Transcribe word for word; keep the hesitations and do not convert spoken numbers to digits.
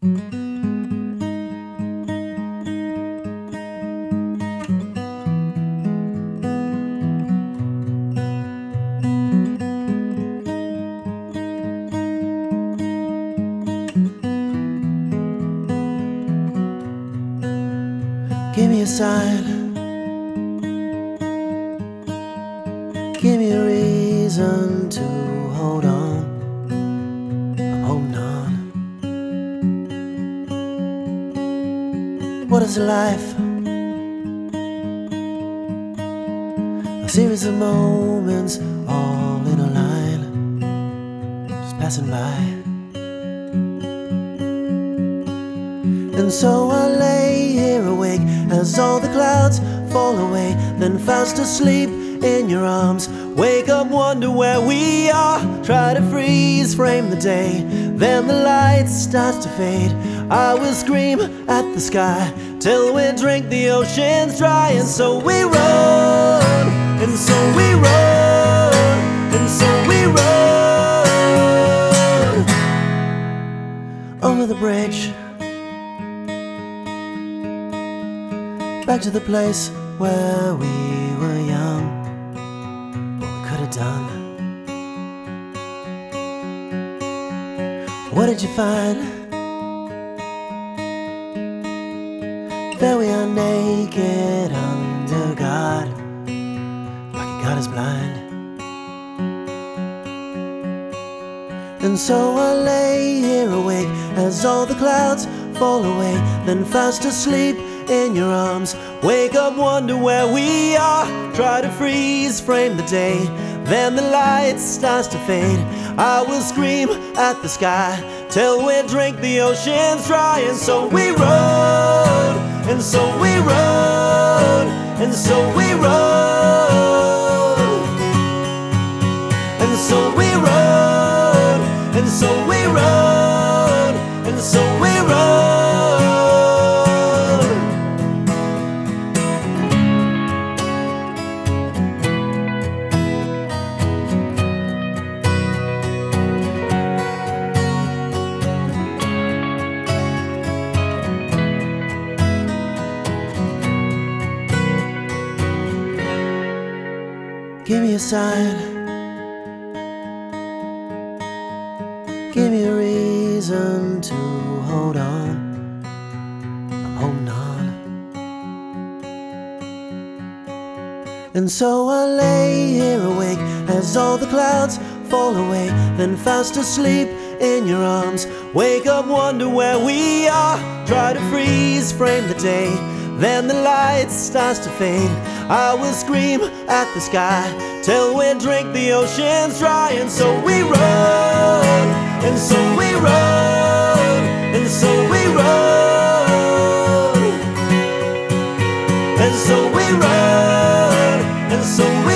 Give me a sign, give me a reason to hold on. I'm holding on. What is life? A series of moments all in a line, just passing by. And so I lay here awake as all the clouds fall away, then fast asleep in your arms. Wake up, wonder where we are, try to freeze frame the day, then the light starts to fade. I will scream at the sky till we drink the oceans dry. And so we run, and so we run, and so we run over the bridge, back to the place where we were young. What we could have done. What did you find? There we are naked under God, like a God is blind. And so I lay here awake as all the clouds fall away, then fast asleep in your arms. Wake up, wonder where we are, try to freeze frame the day, then the light starts to fade. I will scream at the sky till we drink the oceans dry. And so we run, and so we run, and so we run, and so we run, and so we run, and so we run. Give me a sign, give me a reason to hold on. I'm holding on. And so I lay here awake as all the clouds fall away, then fast asleep in your arms. Wake up, wonder where we are, try to freeze frame the day, then the light starts to fade. I will scream at the sky till we drink the oceans dry. And so we run, and so we run, and so we run, and so we run, and so we